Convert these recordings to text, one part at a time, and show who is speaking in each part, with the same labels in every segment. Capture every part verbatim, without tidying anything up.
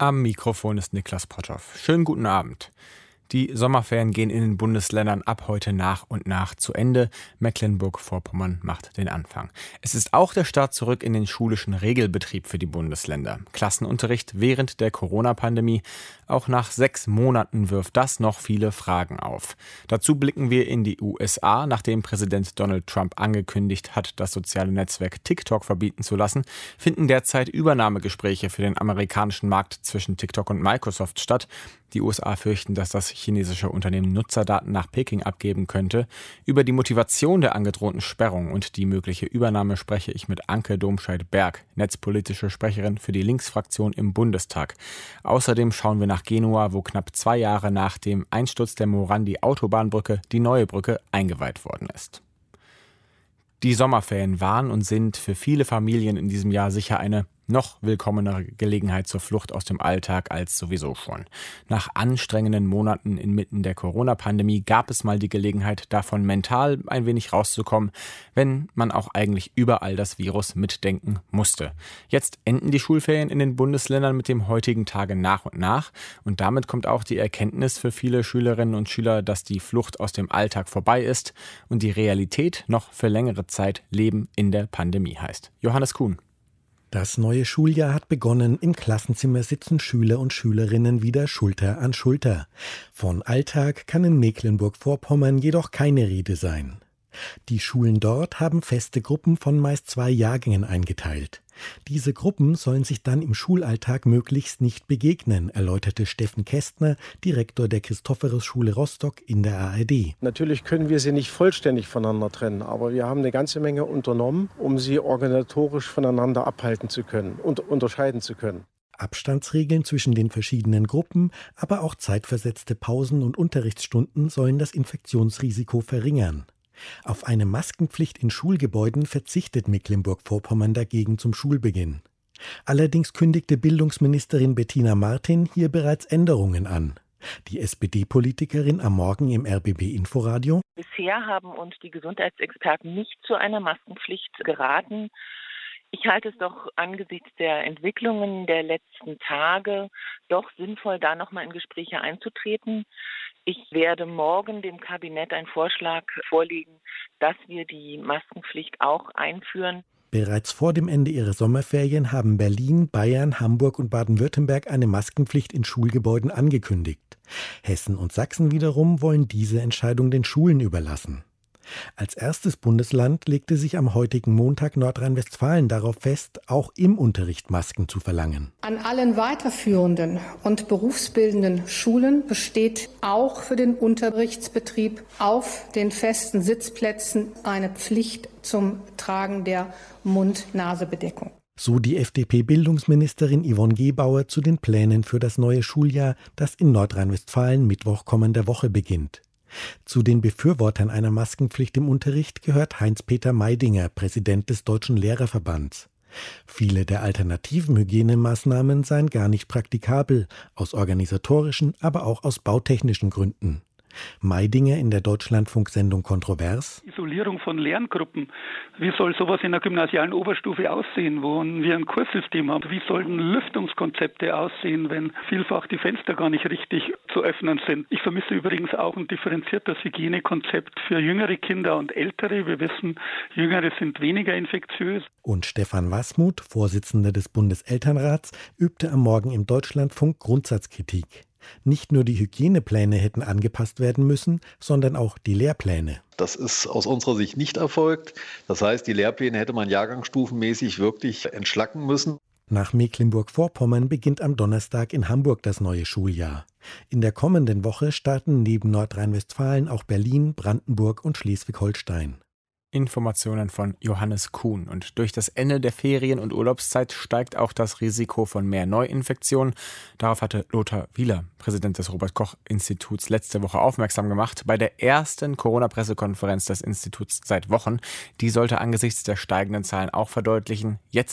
Speaker 1: Am Mikrofon ist Niklas Potthoff. Schönen guten Abend. Die Sommerferien gehen in den Bundesländern ab heute nach und nach zu Ende. Mecklenburg-Vorpommern macht den Anfang. Es ist auch der Start zurück in den schulischen Regelbetrieb für die Bundesländer. Klassenunterricht während der Corona-Pandemie. Auch nach sechs Monaten wirft das noch viele Fragen auf. Dazu blicken wir in die U S A, nachdem Präsident Donald Trump angekündigt hat, das soziale Netzwerk TikTok verbieten zu lassen, finden derzeit Übernahmegespräche für den amerikanischen Markt zwischen TikTok und Microsoft statt. Die U S A fürchten, dass das chinesische Unternehmen Nutzerdaten nach Peking abgeben könnte. Über die Motivation der angedrohten Sperrung und die mögliche Übernahme spreche ich mit Anke Domscheit-Berg, netzpolitische Sprecherin für die Linksfraktion im Bundestag. Außerdem schauen wir nach Genua, wo knapp zwei Jahre nach dem Einsturz der Morandi-Autobahnbrücke die neue Brücke eingeweiht worden ist. Die Sommerferien waren und sind für viele Familien in diesem Jahr sicher eine noch willkommenere Gelegenheit zur Flucht aus dem Alltag als sowieso schon. Nach anstrengenden Monaten inmitten der Corona-Pandemie gab es mal die Gelegenheit, davon mental ein wenig rauszukommen, wenn man auch eigentlich überall das Virus mitdenken musste. Jetzt enden die Schulferien in den Bundesländern mit dem heutigen Tage nach und nach und damit kommt auch die Erkenntnis für viele Schülerinnen und Schüler, dass die Flucht aus dem Alltag vorbei ist und die Realität noch für längere Zeit Leben in der Pandemie heißt. Johannes Kuhn.
Speaker 2: Das neue Schuljahr hat begonnen. Im Klassenzimmer sitzen Schüler und Schülerinnen wieder Schulter an Schulter. Von Alltag kann in Mecklenburg-Vorpommern jedoch keine Rede sein. Die Schulen dort haben feste Gruppen von meist zwei Jahrgängen eingeteilt. Diese Gruppen sollen sich dann im Schulalltag möglichst nicht begegnen, erläuterte Steffen Kästner, Direktor der Christophorus-Schule Rostock in der A R D.
Speaker 3: Natürlich können wir sie nicht vollständig voneinander trennen, aber wir haben eine ganze Menge unternommen, um sie organisatorisch voneinander abhalten zu können und unterscheiden zu können.
Speaker 2: Abstandsregeln zwischen den verschiedenen Gruppen, aber auch zeitversetzte Pausen und Unterrichtsstunden sollen das Infektionsrisiko verringern. Auf eine Maskenpflicht in Schulgebäuden verzichtet Mecklenburg-Vorpommern dagegen zum Schulbeginn. Allerdings kündigte Bildungsministerin Bettina Martin hier bereits Änderungen an. Die S P D-Politikerin am Morgen im R B B-Inforadio:
Speaker 4: Bisher haben uns die Gesundheitsexperten nicht zu einer Maskenpflicht geraten. Ich halte es doch angesichts der Entwicklungen der letzten Tage doch sinnvoll, da nochmal in Gespräche einzutreten. Ich werde morgen dem Kabinett einen Vorschlag vorlegen, dass wir die Maskenpflicht auch einführen.
Speaker 2: Bereits vor dem Ende ihrer Sommerferien haben Berlin, Bayern, Hamburg und Baden-Württemberg eine Maskenpflicht in Schulgebäuden angekündigt. Hessen und Sachsen wiederum wollen diese Entscheidung den Schulen überlassen. Als erstes Bundesland legte sich am heutigen Montag Nordrhein-Westfalen darauf fest, auch im Unterricht Masken zu verlangen.
Speaker 5: An allen weiterführenden und berufsbildenden Schulen besteht auch für den Unterrichtsbetrieb auf den festen Sitzplätzen eine Pflicht zum Tragen der Mund-Nase-Bedeckung.
Speaker 2: So die F D P-Bildungsministerin Yvonne Gebauer zu den Plänen für das neue Schuljahr, das in Nordrhein-Westfalen Mittwoch kommender Woche beginnt. Zu den Befürwortern einer Maskenpflicht im Unterricht gehört Heinz-Peter Meidinger, Präsident des Deutschen Lehrerverbands. Viele der alternativen Hygienemaßnahmen seien gar nicht praktikabel, aus organisatorischen, aber auch aus bautechnischen Gründen. Meidinger in der Deutschlandfunk-Sendung Kontrovers:
Speaker 6: Isolierung von Lerngruppen. Wie soll sowas in der gymnasialen Oberstufe aussehen, wo wir ein Kurssystem haben? Wie sollten Lüftungskonzepte aussehen, wenn vielfach die Fenster gar nicht richtig zu öffnen sind? Ich vermisse übrigens auch ein differenziertes Hygienekonzept für jüngere Kinder und ältere. Wir wissen, Jüngere sind weniger infektiös.
Speaker 2: Und Stefan Wasmuth, Vorsitzender des Bundeselternrats, übte am Morgen im Deutschlandfunk Grundsatzkritik. Nicht nur die Hygienepläne hätten angepasst werden müssen, sondern auch die Lehrpläne.
Speaker 7: Das ist aus unserer Sicht nicht erfolgt. Das heißt, die Lehrpläne hätte man jahrgangsstufenmäßig wirklich entschlacken müssen.
Speaker 2: Nach Mecklenburg-Vorpommern beginnt am Donnerstag in Hamburg das neue Schuljahr. In der kommenden Woche starten neben Nordrhein-Westfalen auch Berlin, Brandenburg und Schleswig-Holstein.
Speaker 1: Informationen von Johannes Kuhn. Und durch das Ende der Ferien- und Urlaubszeit steigt auch das Risiko von mehr Neuinfektionen. Darauf hatte Lothar Wieler, Präsident des Robert-Koch-Instituts, letzte Woche aufmerksam gemacht. Bei der ersten Corona-Pressekonferenz des Instituts seit Wochen. Die sollte angesichts der steigenden Zahlen auch verdeutlichen: Jetzt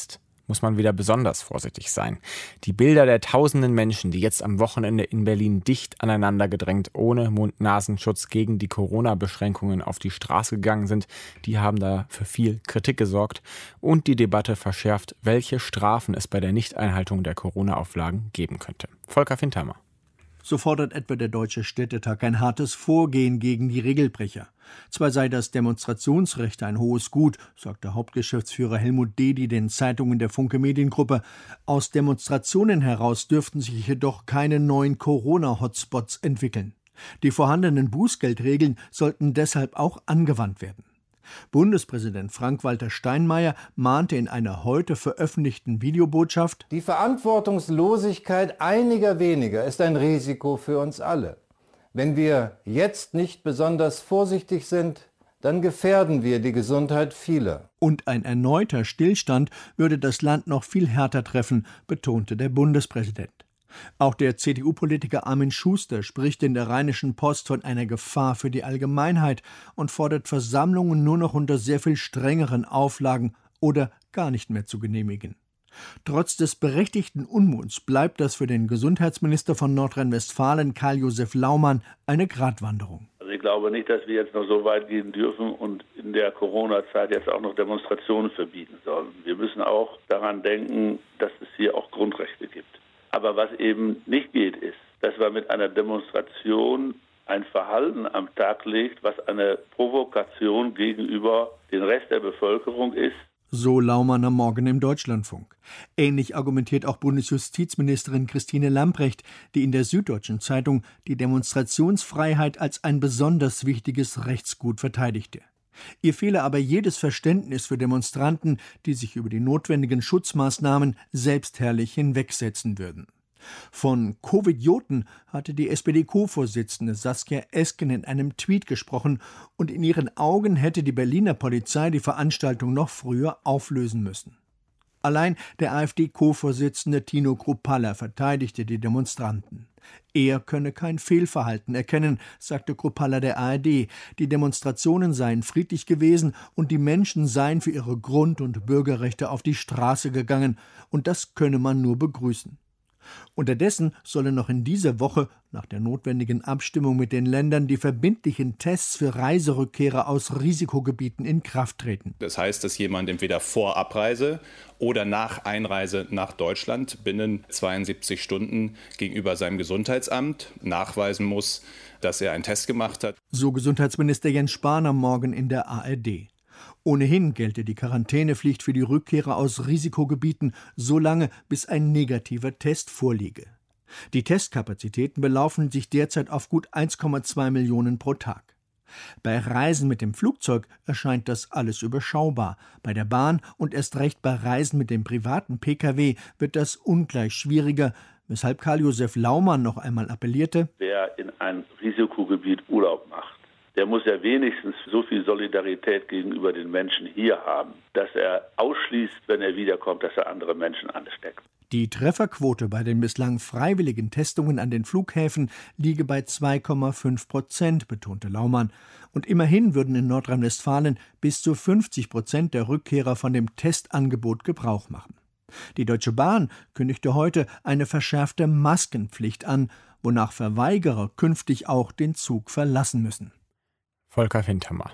Speaker 1: muss man wieder besonders vorsichtig sein. Die Bilder der tausenden Menschen, die jetzt am Wochenende in Berlin dicht aneinander gedrängt, ohne Mund-Nasenschutz gegen die Corona-Beschränkungen auf die Straße gegangen sind, die haben da für viel Kritik gesorgt und die Debatte verschärft, welche Strafen es bei der Nichteinhaltung der Corona-Auflagen geben könnte. Volker Fintheimer.
Speaker 8: So fordert etwa der Deutsche Städtetag ein hartes Vorgehen gegen die Regelbrecher. Zwar sei das Demonstrationsrecht ein hohes Gut, sagte Hauptgeschäftsführer Helmut Dedi den Zeitungen der Funke Mediengruppe. Aus Demonstrationen heraus dürften sich jedoch keine neuen Corona-Hotspots entwickeln. Die vorhandenen Bußgeldregeln sollten deshalb auch angewandt werden. Bundespräsident Frank-Walter Steinmeier mahnte in einer heute veröffentlichten Videobotschaft:
Speaker 9: Die Verantwortungslosigkeit einiger weniger ist ein Risiko für uns alle. Wenn wir jetzt nicht besonders vorsichtig sind, dann gefährden wir die Gesundheit vieler.
Speaker 8: Und ein erneuter Stillstand würde das Land noch viel härter treffen, betonte der Bundespräsident. Auch der C D U-Politiker Armin Schuster spricht in der Rheinischen Post von einer Gefahr für die Allgemeinheit und fordert Versammlungen nur noch unter sehr viel strengeren Auflagen oder gar nicht mehr zu genehmigen. Trotz des berechtigten Unmuts bleibt das für den Gesundheitsminister von Nordrhein-Westfalen, Karl-Josef Laumann, eine Gratwanderung.
Speaker 10: Also ich glaube nicht, dass wir jetzt noch so weit gehen dürfen und in der Corona-Zeit jetzt auch noch Demonstrationen verbieten sollen. Wir müssen auch daran denken, dass es hier auch Grundrechte gibt. Aber was eben nicht geht, ist, dass man mit einer Demonstration ein Verhalten am Tag legt, was eine Provokation gegenüber dem Rest der Bevölkerung ist.
Speaker 8: So Laumann am Morgen im Deutschlandfunk. Ähnlich argumentiert auch Bundesjustizministerin Christine Lambrecht, die in der Süddeutschen Zeitung die Demonstrationsfreiheit als ein besonders wichtiges Rechtsgut verteidigte. Ihr fehle aber jedes Verständnis für Demonstranten, die sich über die notwendigen Schutzmaßnahmen selbstherrlich hinwegsetzen würden. Von Covidioten hatte die S P D-Co-Vorsitzende Saskia Esken in einem Tweet gesprochen und in ihren Augen hätte die Berliner Polizei die Veranstaltung noch früher auflösen müssen. Allein der AfD-Co-Vorsitzende Tino Kruppalla verteidigte die Demonstranten. Er könne kein Fehlverhalten erkennen, sagte Kruppalla der A R D. Die Demonstrationen seien friedlich gewesen und die Menschen seien für ihre Grund- und Bürgerrechte auf die Straße gegangen. Und das könne man nur begrüßen. Unterdessen sollen noch in dieser Woche nach der notwendigen Abstimmung mit den Ländern die verbindlichen Tests für Reiserückkehrer aus Risikogebieten in Kraft treten.
Speaker 11: Das heißt, dass jemand entweder vor Abreise oder nach Einreise nach Deutschland binnen zweiundsiebzig Stunden gegenüber seinem Gesundheitsamt nachweisen muss, dass er einen Test gemacht hat.
Speaker 8: So Gesundheitsminister Jens Spahn am Morgen in der A R D. Ohnehin gelte die Quarantänepflicht für die Rückkehrer aus Risikogebieten so lange, bis ein negativer Test vorliege. Die Testkapazitäten belaufen sich derzeit auf gut eins Komma zwei Millionen pro Tag. Bei Reisen mit dem Flugzeug erscheint das alles überschaubar. Bei der Bahn und erst recht bei Reisen mit dem privaten Pkw wird das ungleich schwieriger, weshalb Karl-Josef Laumann noch einmal appellierte:
Speaker 10: Wer in ein Risikogebiet Urlaub macht, der muss ja wenigstens so viel Solidarität gegenüber den Menschen hier haben, dass er ausschließt, wenn er wiederkommt, dass er andere Menschen ansteckt.
Speaker 8: Die Trefferquote bei den bislang freiwilligen Testungen an den Flughäfen liege bei zwei Komma fünf Prozent, betonte Laumann. Und immerhin würden in Nordrhein-Westfalen bis zu fünfzig Prozent der Rückkehrer von dem Testangebot Gebrauch machen. Die Deutsche Bahn kündigte heute eine verschärfte Maskenpflicht an, wonach Verweigerer künftig auch den Zug verlassen müssen.
Speaker 1: Volker Fintheimer.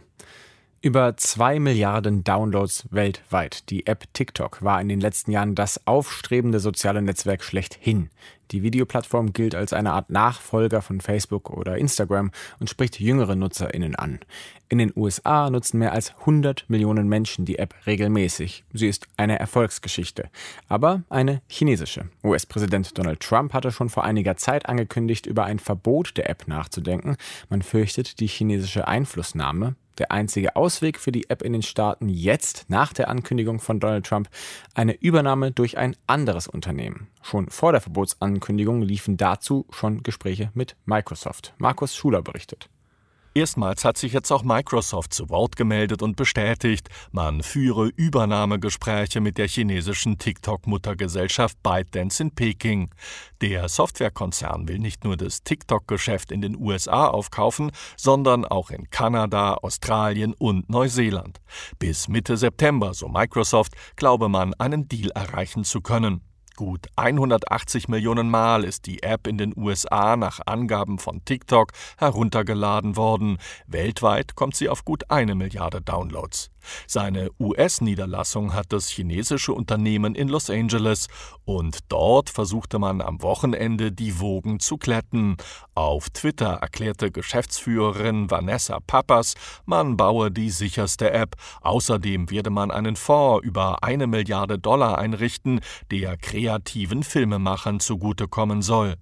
Speaker 1: Über zwei Milliarden Downloads weltweit. Die App TikTok war in den letzten Jahren das aufstrebende soziale Netzwerk schlechthin. Die Videoplattform gilt als eine Art Nachfolger von Facebook oder Instagram und spricht jüngere NutzerInnen an. In den U S A nutzen mehr als hundert Millionen Menschen die App regelmäßig. Sie ist eine Erfolgsgeschichte, aber eine chinesische. U S-Präsident Donald Trump hatte schon vor einiger Zeit angekündigt, über ein Verbot der App nachzudenken. Man fürchtet die chinesische Einflussnahme. Der einzige Ausweg für die App in den Staaten jetzt, nach der Ankündigung von Donald Trump, eine Übernahme durch ein anderes Unternehmen. Schon vor der Verbotsankündigung liefen dazu schon Gespräche mit Microsoft. Markus Schuler berichtet.
Speaker 12: Erstmals hat sich jetzt auch Microsoft zu Wort gemeldet und bestätigt, man führe Übernahmegespräche mit der chinesischen TikTok-Muttergesellschaft ByteDance in Peking. Der Softwarekonzern will nicht nur das TikTok-Geschäft in den U S A aufkaufen, sondern auch in Kanada, Australien und Neuseeland. Bis Mitte September, so Microsoft, glaube man, einen Deal erreichen zu können. Gut hundertachtzig Millionen Mal ist die App in den U S A nach Angaben von TikTok heruntergeladen worden. Weltweit kommt sie auf gut eine Milliarde Downloads. Seine U S-Niederlassung hat das chinesische Unternehmen in Los Angeles und dort versuchte man am Wochenende die Wogen zu glätten. Auf Twitter erklärte Geschäftsführerin Vanessa Pappas, man baue die sicherste App. Außerdem werde man einen Fonds über eine Milliarde Dollar einrichten, der kreativen Filmemachern zugutekommen soll.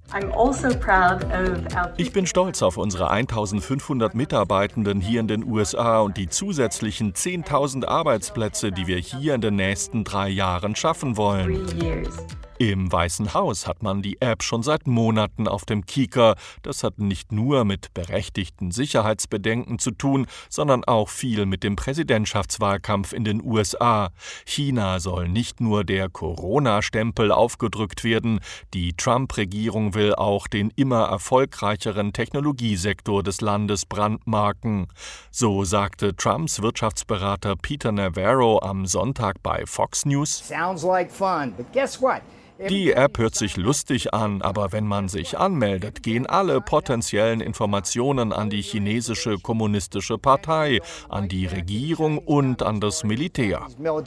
Speaker 12: Ich bin stolz auf unsere eintausendfünfhundert Mitarbeitenden hier in den U S A und die zusätzlichen zehntausend Arbeitsplätze, die wir hier in den nächsten drei Jahren schaffen wollen. Im Weißen Haus hat man die App schon seit Monaten auf dem Kieker. Das hat nicht nur mit berechtigten Sicherheitsbedenken zu tun, sondern auch viel mit dem Präsidentschaftswahlkampf in den U S A. China soll nicht nur der Corona-Stempel aufgedrückt werden, die Trump-Regierung will auch den immer erfolgreicheren Technologiesektor des Landes brandmarken. So sagte Trumps Wirtschaftsberater Peter Navarro am Sonntag bei Fox News.
Speaker 13: Sounds like fun, but guess what?
Speaker 12: Die App hört sich lustig an, aber wenn man sich anmeldet, gehen alle potenziellen Informationen an die chinesische kommunistische Partei, an die Regierung und an das Militär.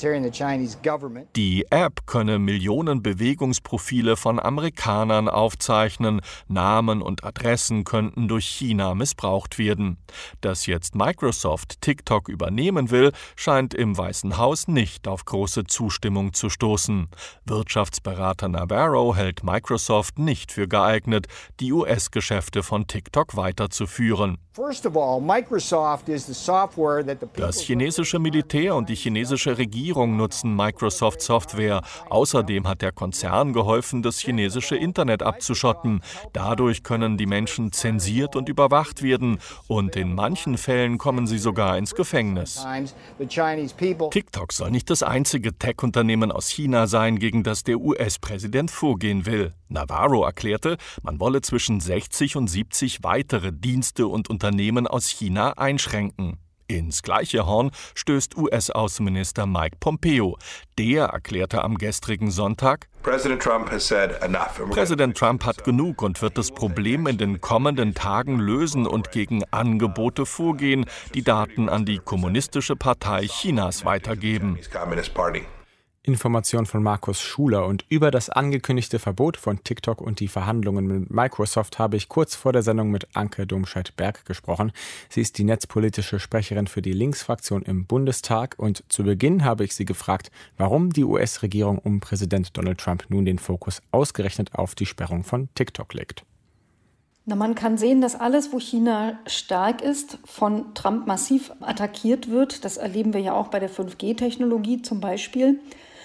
Speaker 12: Die App könne Millionen Bewegungsprofile von Amerikanern aufzeichnen, Namen und Adressen könnten durch China missbraucht werden. Dass jetzt Microsoft TikTok übernehmen will, scheint im Weißen Haus nicht auf große Zustimmung zu stoßen. Wirtschaftsberater Navarro hält Microsoft nicht für geeignet, die U S-Geschäfte von TikTok weiterzuführen. Das chinesische Militär und die chinesische Regierung nutzen Microsoft-Software. Außerdem hat der Konzern geholfen, das chinesische Internet abzuschotten. Dadurch können die Menschen zensiert und überwacht werden und in manchen Fällen kommen sie sogar ins Gefängnis. TikTok soll nicht das einzige Tech-Unternehmen aus China sein, gegen das der U S-Präsident vorgehen will. Navarro erklärte, man wolle zwischen sechzig und siebzig weitere Dienste und Unternehmen aus China einschränken. Ins gleiche Horn stößt U S-Außenminister Mike Pompeo. Der erklärte am gestrigen Sonntag,
Speaker 14: Präsident Trump has said enough.
Speaker 12: Präsident Trump hat genug und wird das Problem in den kommenden Tagen lösen und gegen Angebote vorgehen, die Daten an die Kommunistische Partei Chinas weitergeben.
Speaker 1: Information von Markus Schuler. Und über das angekündigte Verbot von TikTok und die Verhandlungen mit Microsoft habe ich kurz vor der Sendung mit Anke Domscheit-Berg gesprochen. Sie ist die netzpolitische Sprecherin für die Linksfraktion im Bundestag. Und zu Beginn habe ich sie gefragt, warum die U S-Regierung um Präsident Donald Trump nun den Fokus ausgerechnet auf die Sperrung von TikTok legt.
Speaker 15: Na, man kann sehen, dass alles, wo China stark ist, von Trump massiv attackiert wird. Das erleben wir ja auch bei der fünf G Technologie zum Beispiel.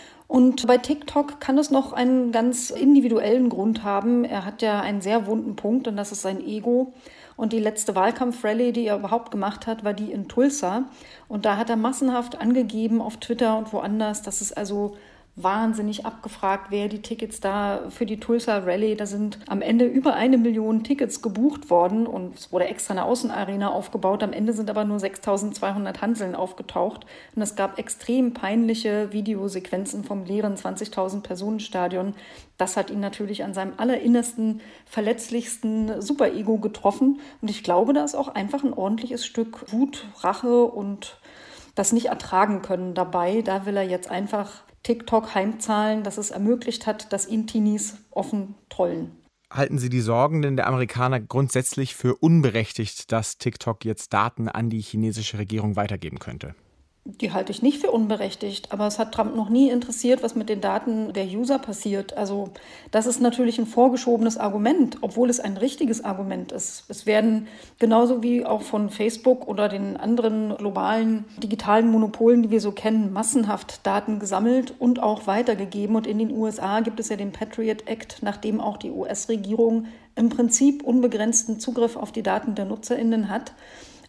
Speaker 15: Und bei TikTok kann es noch einen ganz individuellen Grund haben. Er hat ja einen sehr wunden Punkt und das ist sein Ego. Und die letzte Wahlkampfrallye, die er überhaupt gemacht hat, war die in Tulsa. Und da hat er massenhaft angegeben auf Twitter und woanders, dass es also wahnsinnig abgefragt, wer die Tickets da für die Tulsa Rallye, da sind am Ende über eine Million Tickets gebucht worden und es wurde extra eine Außenarena aufgebaut. Am Ende sind aber nur sechstausendzweihundert Hanseln aufgetaucht und es gab extrem peinliche Videosequenzen vom leeren zwanzigtausend Personen Stadion. Das hat ihn natürlich an seinem allerinnersten, verletzlichsten Super-Ego getroffen und ich glaube, da ist auch einfach ein ordentliches Stück Wut, Rache und das nicht ertragen können dabei. Da will er jetzt einfach TikTok heimzahlen, dass es ermöglicht hat, dass ihn Teenies offen trollen.
Speaker 1: Halten Sie die Sorgen denn der Amerikaner grundsätzlich für unberechtigt, dass TikTok jetzt Daten an die chinesische Regierung weitergeben könnte?
Speaker 15: Die halte ich nicht für unberechtigt, aber es hat Trump noch nie interessiert, was mit den Daten der User passiert. Also das ist natürlich ein vorgeschobenes Argument, obwohl es ein richtiges Argument ist. Es werden genauso wie auch von Facebook oder den anderen globalen digitalen Monopolen, die wir so kennen, massenhaft Daten gesammelt und auch weitergegeben. Und in den U S A gibt es ja den Patriot Act, nachdem auch die U S-Regierung im Prinzip unbegrenzten Zugriff auf die Daten der NutzerInnen hat.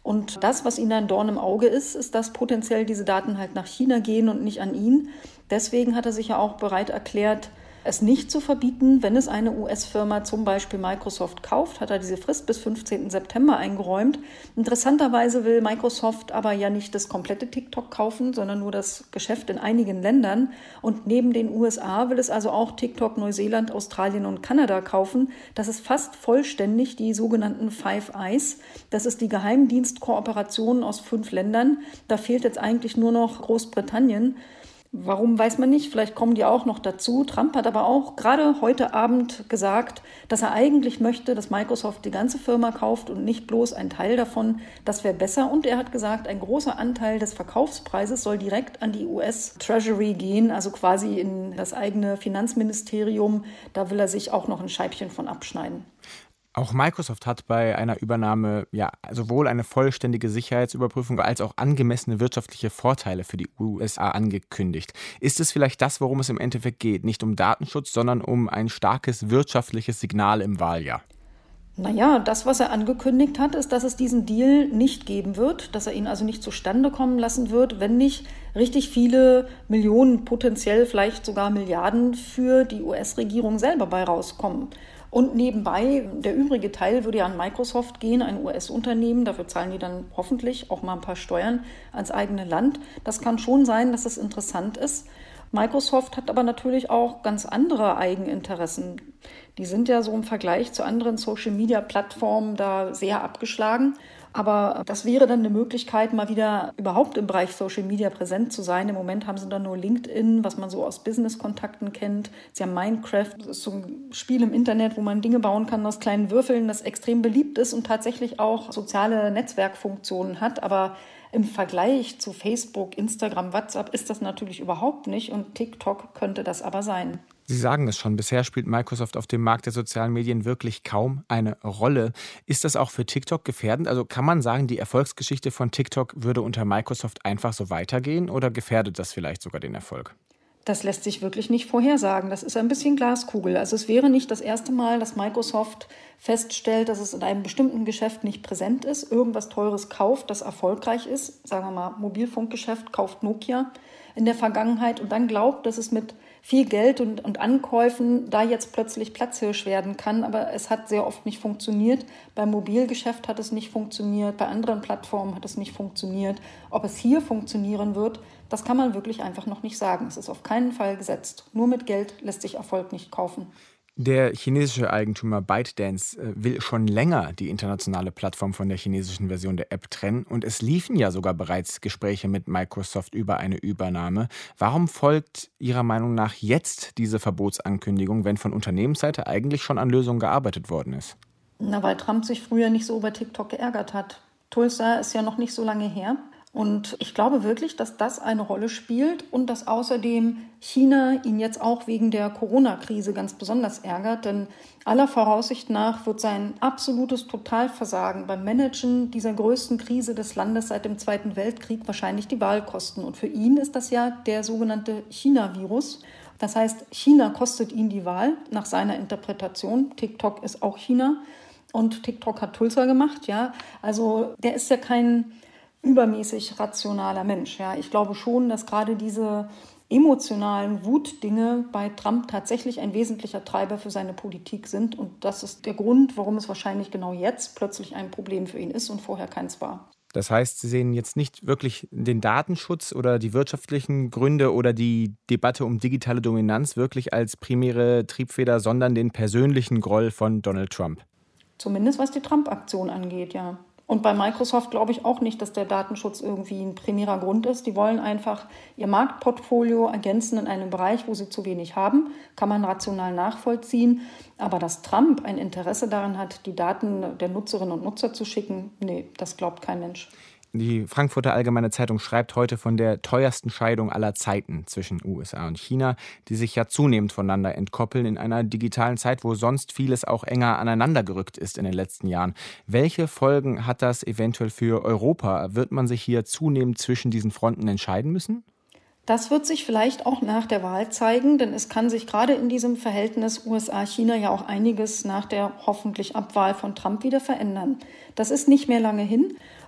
Speaker 15: Und das, was ihnen ein Dorn im Auge ist, ist, dass potenziell diese Daten halt nach China gehen und nicht an ihn. Deswegen hat er sich ja auch bereit erklärt, es nicht zu verbieten, wenn es eine U S-Firma, zum Beispiel Microsoft, kauft, hat er diese Frist bis fünfzehnten September eingeräumt. Interessanterweise will Microsoft aber ja nicht das komplette TikTok kaufen, sondern nur das Geschäft in einigen Ländern. Und neben den U S A will es also auch TikTok, Neuseeland, Australien und Kanada kaufen. Das ist fast vollständig die sogenannten Five Eyes. Das ist die Geheimdienstkooperation aus fünf Ländern. Da fehlt jetzt eigentlich nur noch Großbritannien. Warum, weiß man nicht. Vielleicht kommen die auch noch dazu. Trump hat aber auch gerade heute Abend gesagt, dass er eigentlich möchte, dass Microsoft die ganze Firma kauft und nicht bloß ein Teil davon. Das wäre besser. Und er hat gesagt, ein großer Anteil des Verkaufspreises soll direkt an die U S Treasury gehen, also quasi in das eigene Finanzministerium. Da will er sich auch noch ein Scheibchen von abschneiden.
Speaker 1: Auch Microsoft hat bei einer Übernahme ja sowohl eine vollständige Sicherheitsüberprüfung als auch angemessene wirtschaftliche Vorteile für die U S A angekündigt. Ist es vielleicht das, worum es im Endeffekt geht? Nicht um Datenschutz, sondern um ein starkes wirtschaftliches Signal im Wahljahr?
Speaker 15: Naja, das, was er angekündigt hat, ist, dass es diesen Deal nicht geben wird, dass er ihn also nicht zustande kommen lassen wird, wenn nicht richtig viele Millionen, potenziell vielleicht sogar Milliarden für die U S-Regierung selber bei rauskommen. Und nebenbei, der übrige Teil würde ja an Microsoft gehen, ein U S-Unternehmen. Dafür zahlen die dann hoffentlich auch mal ein paar Steuern ans eigene Land. Das kann schon sein, dass das interessant ist. Microsoft hat aber natürlich auch ganz andere Eigeninteressen. Die sind ja so im Vergleich zu anderen Social-Media-Plattformen da sehr abgeschlagen. Aber das wäre dann eine Möglichkeit, mal wieder überhaupt im Bereich Social Media präsent zu sein. Im Moment haben sie dann nur LinkedIn, was man so aus Business-Kontakten kennt. Sie haben Minecraft, das ist so ein Spiel im Internet, wo man Dinge bauen kann aus kleinen Würfeln, das extrem beliebt ist und tatsächlich auch soziale Netzwerkfunktionen hat. Aber im Vergleich zu Facebook, Instagram, WhatsApp ist das natürlich überhaupt nicht. Und TikTok könnte das aber sein.
Speaker 1: Sie sagen es schon, bisher spielt Microsoft auf dem Markt der sozialen Medien wirklich kaum eine Rolle. Ist das auch für TikTok gefährdend? Also kann man sagen, die Erfolgsgeschichte von TikTok würde unter Microsoft einfach so weitergehen oder gefährdet das vielleicht sogar den Erfolg?
Speaker 15: Das lässt sich wirklich nicht vorhersagen. Das ist ein bisschen Glaskugel. Also es wäre nicht das erste Mal, dass Microsoft feststellt, dass es in einem bestimmten Geschäft nicht präsent ist, irgendwas Teures kauft, das erfolgreich ist. Sagen wir mal, Mobilfunkgeschäft kauft Nokia in der Vergangenheit und dann glaubt, dass es mit viel Geld und, und Ankäufen da jetzt plötzlich Platzhirsch werden kann. Aber es hat sehr oft nicht funktioniert. Beim Mobilgeschäft hat es nicht funktioniert, bei anderen Plattformen hat es nicht funktioniert. Ob es hier funktionieren wird, das kann man wirklich einfach noch nicht sagen. Es ist auf keinen Fall gesetzt. Nur mit Geld lässt sich Erfolg nicht kaufen.
Speaker 1: Der chinesische Eigentümer ByteDance will schon länger die internationale Plattform von der chinesischen Version der App trennen. Und es liefen ja sogar bereits Gespräche mit Microsoft über eine Übernahme. Warum folgt Ihrer Meinung nach jetzt diese Verbotsankündigung, wenn von Unternehmensseite eigentlich schon an Lösungen gearbeitet worden ist?
Speaker 15: Na, weil Trump sich früher nicht so über TikTok geärgert hat. Tulsa ist ja noch nicht so lange her. Und ich glaube wirklich, dass das eine Rolle spielt und dass außerdem China ihn jetzt auch wegen der Corona-Krise ganz besonders ärgert. Denn aller Voraussicht nach wird sein absolutes Totalversagen beim Managen dieser größten Krise des Landes seit dem Zweiten Weltkrieg wahrscheinlich die Wahl kosten. Und für ihn ist das ja der sogenannte China-Virus. Das heißt, China kostet ihn die Wahl nach seiner Interpretation. TikTok ist auch China und TikTok hat Tulsa gemacht. Ja, also der ist ja kein übermäßig rationaler Mensch. Ja, ich glaube schon, dass gerade diese emotionalen Wutdinge bei Trump tatsächlich ein wesentlicher Treiber für seine Politik sind. Und das ist der Grund, warum es wahrscheinlich genau jetzt plötzlich ein Problem für ihn ist und vorher keins war.
Speaker 1: Das heißt, Sie sehen jetzt nicht wirklich den Datenschutz oder die wirtschaftlichen Gründe oder die Debatte um digitale Dominanz wirklich als primäre Triebfeder, sondern den persönlichen Groll von Donald Trump.
Speaker 15: Zumindest was die Trump-Aktion angeht, ja. Und bei Microsoft glaube ich auch nicht, dass der Datenschutz irgendwie ein primärer Grund ist. Die wollen einfach ihr Marktportfolio ergänzen in einem Bereich, wo sie zu wenig haben. Kann man rational nachvollziehen. Aber dass Trump ein Interesse daran hat, die Daten der Nutzerinnen und Nutzer zu schicken, nee, das glaubt kein Mensch.
Speaker 1: Die Frankfurter Allgemeine Zeitung schreibt heute von der teuersten Scheidung aller Zeiten zwischen U S A und China, die sich ja zunehmend voneinander entkoppeln in einer digitalen Zeit, wo sonst vieles auch enger aneinander gerückt ist in den letzten Jahren. Welche Folgen hat das eventuell für Europa? Wird man sich hier zunehmend zwischen diesen Fronten entscheiden müssen?
Speaker 15: Das wird sich vielleicht auch nach der Wahl zeigen, denn es kann sich gerade in diesem Verhältnis U S A-China ja auch einiges nach der hoffentlich Abwahl von Trump wieder verändern. Das ist nicht mehr lange hin.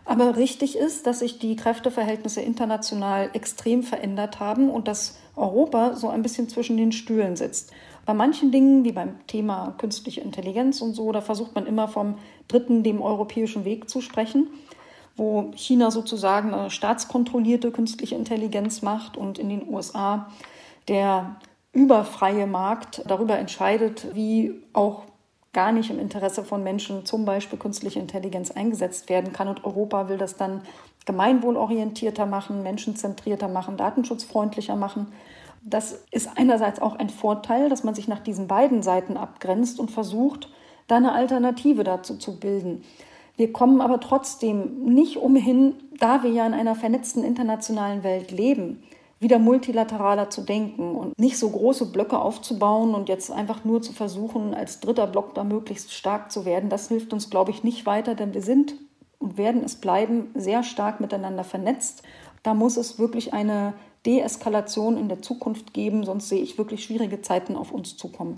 Speaker 15: Aber richtig ist, dass sich die Kräfteverhältnisse international extrem verändert haben und dass Europa so ein bisschen zwischen den Stühlen sitzt. Bei manchen Dingen, wie beim Thema künstliche Intelligenz und so, da versucht man immer vom dritten, dem europäischen Weg zu sprechen, wo China sozusagen eine staatskontrollierte künstliche Intelligenz macht und in den U S A der überfreie Markt darüber entscheidet, wie auch gar nicht im Interesse von Menschen zum Beispiel künstliche Intelligenz eingesetzt werden kann. Und Europa will das dann gemeinwohlorientierter machen, menschenzentrierter machen, datenschutzfreundlicher machen. Das ist einerseits auch ein Vorteil, dass man sich nach diesen beiden Seiten abgrenzt und versucht, da eine Alternative dazu zu bilden. Wir kommen aber trotzdem nicht umhin, da wir ja in einer vernetzten internationalen Welt leben, wieder multilateraler zu denken und nicht so große Blöcke aufzubauen und jetzt einfach nur zu versuchen, als dritter Block da möglichst stark zu werden. Das hilft uns, glaube ich, nicht weiter, denn wir sind und werden es bleiben sehr stark miteinander vernetzt. Da muss es wirklich eine Deeskalation in der Zukunft geben, sonst sehe ich wirklich schwierige Zeiten auf uns zukommen.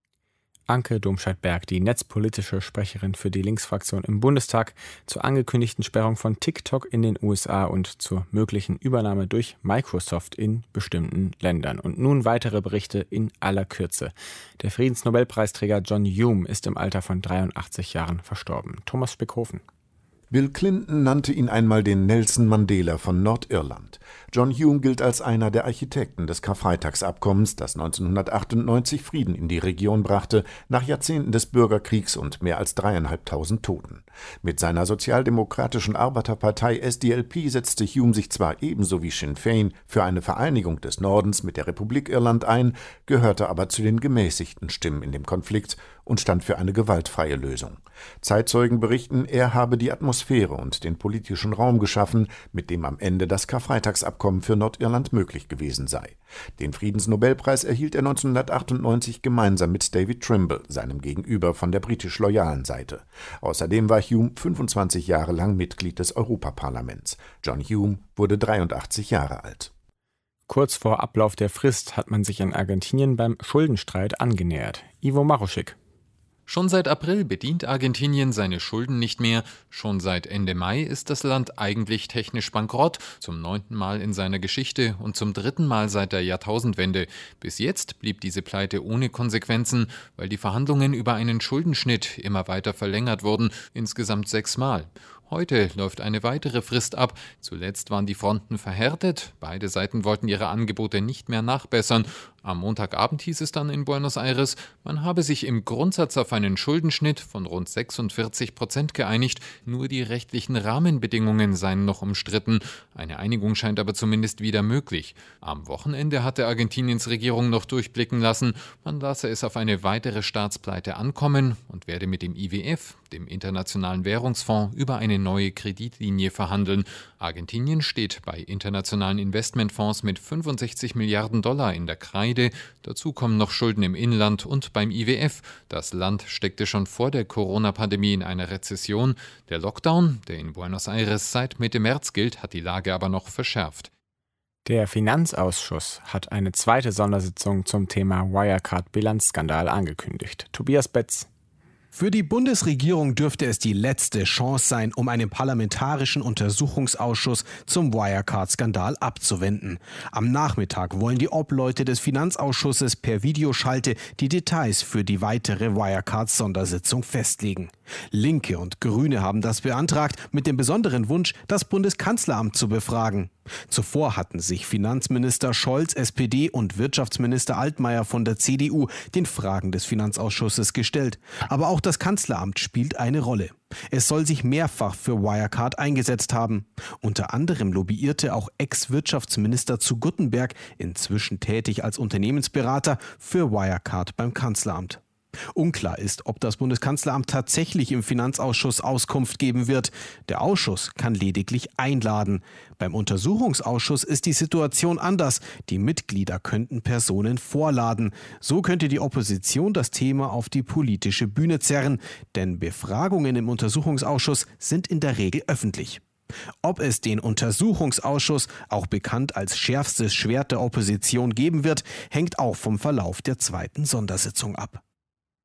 Speaker 1: Anke Domscheit-Berg, die netzpolitische Sprecherin für die Linksfraktion im Bundestag, zur angekündigten Sperrung von TikTok in den U S A und zur möglichen Übernahme durch Microsoft in bestimmten Ländern. Und nun weitere Berichte in aller Kürze. Der Friedensnobelpreisträger John Hume ist im Alter von dreiundachtzig Jahren verstorben. Thomas Speckhofen.
Speaker 16: Bill Clinton nannte ihn einmal den Nelson Mandela von Nordirland. John Hume gilt als einer der Architekten des Karfreitagsabkommens, das neunzehnhundertachtundneunzig Frieden in die Region brachte, nach Jahrzehnten des Bürgerkriegs und mehr als dreieinhalbtausend Toten. Mit seiner sozialdemokratischen Arbeiterpartei S D L P setzte Hume sich zwar ebenso wie Sinn Fein für eine Vereinigung des Nordens mit der Republik Irland ein, gehörte aber zu den gemäßigten Stimmen in dem Konflikt und stand für eine gewaltfreie Lösung. Zeitzeugen berichten, er habe die Atmosphäre und den politischen Raum geschaffen, mit dem am Ende das Karfreitagsabkommen für Nordirland möglich gewesen sei. Den Friedensnobelpreis erhielt er neunzehnhundertachtundneunzig gemeinsam mit David Trimble, seinem Gegenüber von der britisch loyalen Seite. Außerdem war Hume fünfundzwanzig Jahre lang Mitglied des Europaparlaments. John Hume wurde dreiundachtzig Jahre alt.
Speaker 1: Kurz vor Ablauf der Frist hat man sich in Argentinien beim Schuldenstreit angenähert. Ivo Maruschik.
Speaker 17: Schon seit April bedient Argentinien seine Schulden nicht mehr. Schon seit Ende Mai ist das Land eigentlich technisch bankrott, zum neunten Mal in seiner Geschichte und zum dritten Mal seit der Jahrtausendwende. Bis jetzt blieb diese Pleite ohne Konsequenzen, weil die Verhandlungen über einen Schuldenschnitt immer weiter verlängert wurden, insgesamt sechsmal. Heute läuft eine weitere Frist ab. Zuletzt waren die Fronten verhärtet. Beide Seiten wollten ihre Angebote nicht mehr nachbessern. Am Montagabend hieß es dann in Buenos Aires, man habe sich im Grundsatz auf einen Schuldenschnitt von rund sechsundvierzig Prozent geeinigt. Nur die rechtlichen Rahmenbedingungen seien noch umstritten. Eine Einigung scheint aber zumindest wieder möglich. Am Wochenende hatte Argentiniens Regierung noch durchblicken lassen, man lasse es auf eine weitere Staatspleite ankommen und werde mit dem I W F, dem Internationalen Währungsfonds, über eine neue Kreditlinie verhandeln. Argentinien steht bei internationalen Investmentfonds mit fünfundsechzig Milliarden Dollar in der Kreide. Dazu kommen noch Schulden im Inland und beim I W F. Das Land steckte schon vor der Corona-Pandemie in einer Rezession. Der Lockdown, der in Buenos Aires seit Mitte März gilt, hat die Lage aber noch verschärft.
Speaker 1: Der Finanzausschuss hat eine zweite Sondersitzung zum Thema Wirecard-Bilanzskandal angekündigt. Tobias Betz.
Speaker 18: Für die Bundesregierung dürfte es die letzte Chance sein, um einen parlamentarischen Untersuchungsausschuss zum Wirecard-Skandal abzuwenden. Am Nachmittag wollen die Obleute des Finanzausschusses per Videoschalte die Details für die weitere Wirecard-Sondersitzung festlegen. Linke und Grüne haben das beantragt, mit dem besonderen Wunsch, das Bundeskanzleramt zu befragen. Zuvor hatten sich Finanzminister Scholz, S P D, und Wirtschaftsminister Altmaier von der C D U den Fragen des Finanzausschusses gestellt. Aber auch das Kanzleramt spielt eine Rolle. Es soll sich mehrfach für Wirecard eingesetzt haben. Unter anderem lobbyierte auch Ex-Wirtschaftsminister zu Guttenberg, inzwischen tätig als Unternehmensberater, für Wirecard beim Kanzleramt. Unklar ist, ob das Bundeskanzleramt tatsächlich im Finanzausschuss Auskunft geben wird. Der Ausschuss kann lediglich einladen. Beim Untersuchungsausschuss ist die Situation anders. Die Mitglieder könnten Personen vorladen. So könnte die Opposition das Thema auf die politische Bühne zerren. Denn Befragungen im Untersuchungsausschuss sind in der Regel öffentlich. Ob es den Untersuchungsausschuss, auch bekannt als schärfstes Schwert der Opposition, geben wird, hängt auch vom Verlauf der zweiten Sondersitzung ab.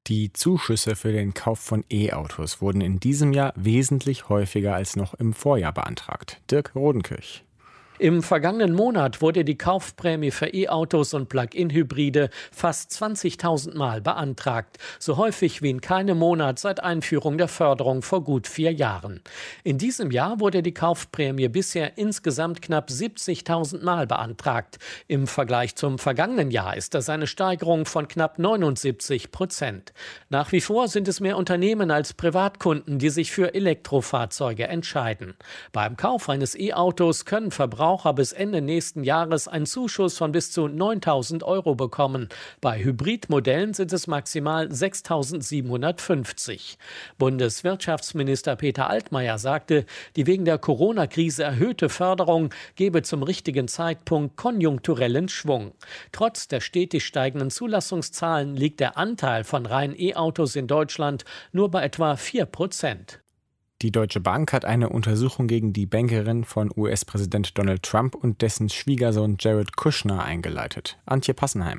Speaker 1: Die Zuschüsse für den Kauf von E-Autos wurden in diesem Jahr wesentlich häufiger als noch im Vorjahr beantragt. Dirk Rodenkirch.
Speaker 19: Im vergangenen Monat wurde die Kaufprämie für E-Autos und Plug-in-Hybride fast zwanzigtausend Mal beantragt. So häufig wie in keinem Monat seit Einführung der Förderung vor gut vier Jahren. In diesem Jahr wurde die Kaufprämie bisher insgesamt knapp siebzigtausend Mal beantragt. Im Vergleich zum vergangenen Jahr ist das eine Steigerung von knapp neunundsiebzig Prozent. Nach wie vor sind es mehr Unternehmen als Privatkunden, die sich für Elektrofahrzeuge entscheiden. Beim Kauf eines E-Autos können Verbraucher bis Ende nächsten Jahres einen Zuschuss von bis zu neuntausend Euro bekommen. Bei Hybridmodellen sind es maximal sechstausendsiebenhundertfünfzig. Bundeswirtschaftsminister Peter Altmaier sagte, die wegen der Corona-Krise erhöhte Förderung gebe zum richtigen Zeitpunkt konjunkturellen Schwung. Trotz der stetig steigenden Zulassungszahlen liegt der Anteil von reinen E-Autos in Deutschland nur bei etwa vier Prozent.
Speaker 1: Die Deutsche Bank hat eine Untersuchung gegen die Bankerin von U S-Präsident Donald Trump und dessen Schwiegersohn Jared Kushner eingeleitet. Antje Passenheim.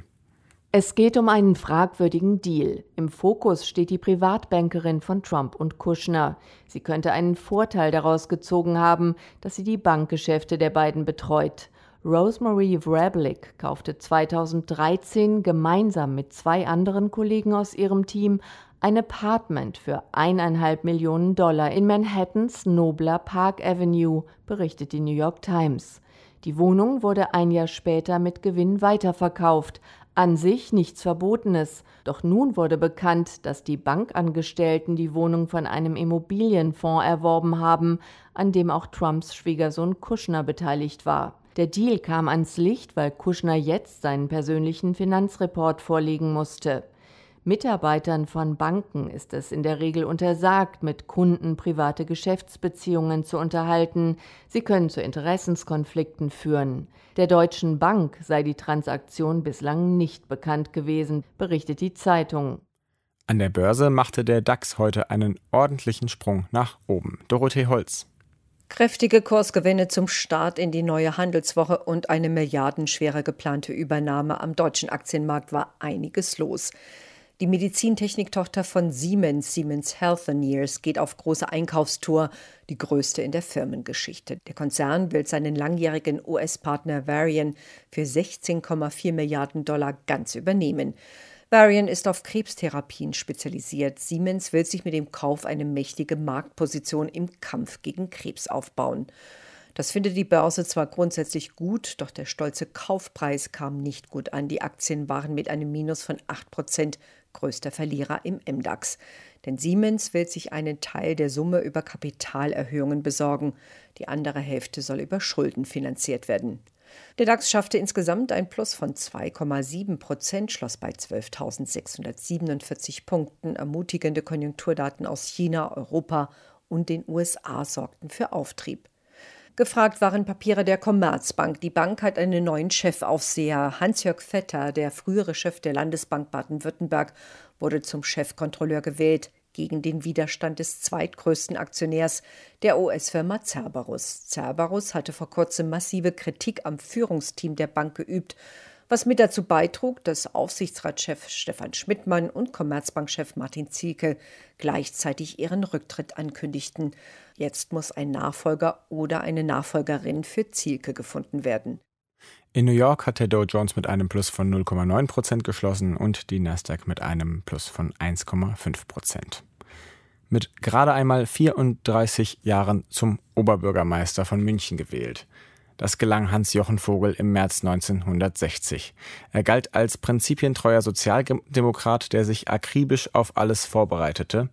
Speaker 20: Es geht um einen fragwürdigen Deal. Im Fokus steht die Privatbankerin von Trump und Kushner. Sie könnte einen Vorteil daraus gezogen haben, dass sie die Bankgeschäfte der beiden betreut. Rosemary Vrablic kaufte zweitausenddreizehn gemeinsam mit zwei anderen Kollegen aus ihrem Team ein Apartment für eineinhalb Millionen Dollar in Manhattans nobler Park Avenue, berichtet die New York Times. Die Wohnung wurde ein Jahr später mit Gewinn weiterverkauft. An sich nichts Verbotenes. Doch nun wurde bekannt, dass die Bankangestellten die Wohnung von einem Immobilienfonds erworben haben, an dem auch Trumps Schwiegersohn Kushner beteiligt war. Der Deal kam ans Licht, weil Kushner jetzt seinen persönlichen Finanzreport vorlegen musste. Mitarbeitern von Banken ist es in der Regel untersagt, mit Kunden private Geschäftsbeziehungen zu unterhalten. Sie können zu Interessenskonflikten führen. Der Deutschen Bank sei die Transaktion bislang nicht bekannt gewesen, berichtet die Zeitung.
Speaker 1: An der Börse machte der DAX heute einen ordentlichen Sprung nach oben. Dorothee Holz.
Speaker 21: Kräftige Kursgewinne zum Start in die neue Handelswoche und eine milliardenschwere geplante Übernahme am deutschen Aktienmarkt war einiges los. Die Medizintechniktochter von Siemens, Siemens Healthineers, geht auf große Einkaufstour, die größte in der Firmengeschichte. Der Konzern will seinen langjährigen U S-Partner Varian für sechzehn Komma vier Milliarden Dollar ganz übernehmen. Varian ist auf Krebstherapien spezialisiert. Siemens will sich mit dem Kauf eine mächtige Marktposition im Kampf gegen Krebs aufbauen. Das findet die Börse zwar grundsätzlich gut, doch der stolze Kaufpreis kam nicht gut an. Die Aktien waren mit einem Minus von acht Prozent größter Verlierer im M DAX. Denn Siemens will sich einen Teil der Summe über Kapitalerhöhungen besorgen. Die andere Hälfte soll über Schulden finanziert werden. Der DAX schaffte insgesamt ein Plus von zwei Komma sieben Prozent, schloss bei zwölftausendsechshundertsiebenundvierzig Punkten. Ermutigende Konjunkturdaten aus China, Europa und den U S A sorgten für Auftrieb. Gefragt waren Papiere der Commerzbank. Die Bank hat einen neuen Chefaufseher. Hans-Jörg Vetter, der frühere Chef der Landesbank Baden-Württemberg, wurde zum Chefkontrolleur gewählt, gegen den Widerstand des zweitgrößten Aktionärs, der U S-Firma Cerberus. Cerberus hatte vor kurzem massive Kritik am Führungsteam der Bank geübt, was mit dazu beitrug, dass Aufsichtsratschef Stefan Schmidtmann und Commerzbankchef Martin Zielke gleichzeitig ihren Rücktritt ankündigten. Jetzt muss ein Nachfolger oder eine Nachfolgerin für Zielke gefunden werden.
Speaker 1: In New York hat der Dow Jones mit einem Plus von null Komma neun Prozent geschlossen und die Nasdaq mit einem Plus von eins Komma fünf Prozent. Mit gerade einmal vierunddreißig Jahren zum Oberbürgermeister von München gewählt. Das gelang Hans-Jochen Vogel im März neunzehnhundertsechzig. Er galt als prinzipientreuer Sozialdemokrat, der sich akribisch auf alles vorbereitete.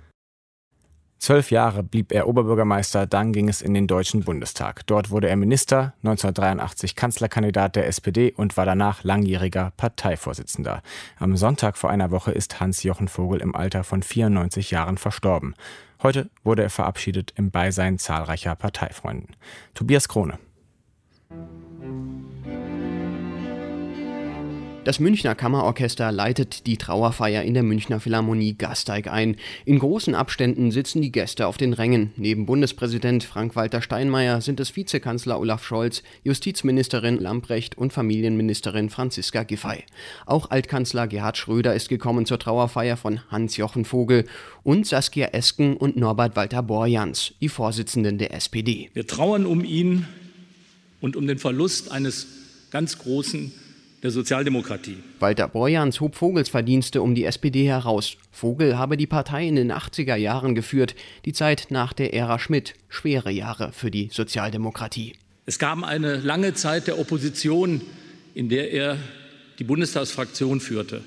Speaker 1: Zwölf Jahre blieb er Oberbürgermeister, dann ging es in den Deutschen Bundestag. Dort wurde er Minister, neunzehnhundertdreiundachtzig Kanzlerkandidat der S P D und war danach langjähriger Parteivorsitzender. Am Sonntag vor einer Woche ist Hans-Jochen Vogel im Alter von vierundneunzig Jahren verstorben. Heute wurde er verabschiedet im Beisein zahlreicher Parteifreunden. Tobias Krone.
Speaker 3: Das Münchner Kammerorchester leitet die Trauerfeier in der Münchner Philharmonie Gasteig ein. In großen Abständen sitzen die Gäste auf den Rängen. Neben Bundespräsident Frank-Walter Steinmeier sind es Vizekanzler Olaf Scholz, Justizministerin Lambrecht und Familienministerin Franziska Giffey. Auch Altkanzler Gerhard Schröder ist gekommen zur Trauerfeier von Hans-Jochen Vogel und Saskia Esken und Norbert Walter Borjans, die Vorsitzenden der S P D.
Speaker 22: Wir trauern um ihn und um den Verlust eines ganz Großen der Sozialdemokratie.
Speaker 3: Walter Borjans hob Vogels Verdienste um die S P D heraus. Vogel habe die Partei in den achtziger Jahren geführt, die Zeit nach der Ära Schmidt, schwere Jahre für die Sozialdemokratie.
Speaker 22: Es gab eine lange Zeit der Opposition, in der er die Bundestagsfraktion führte.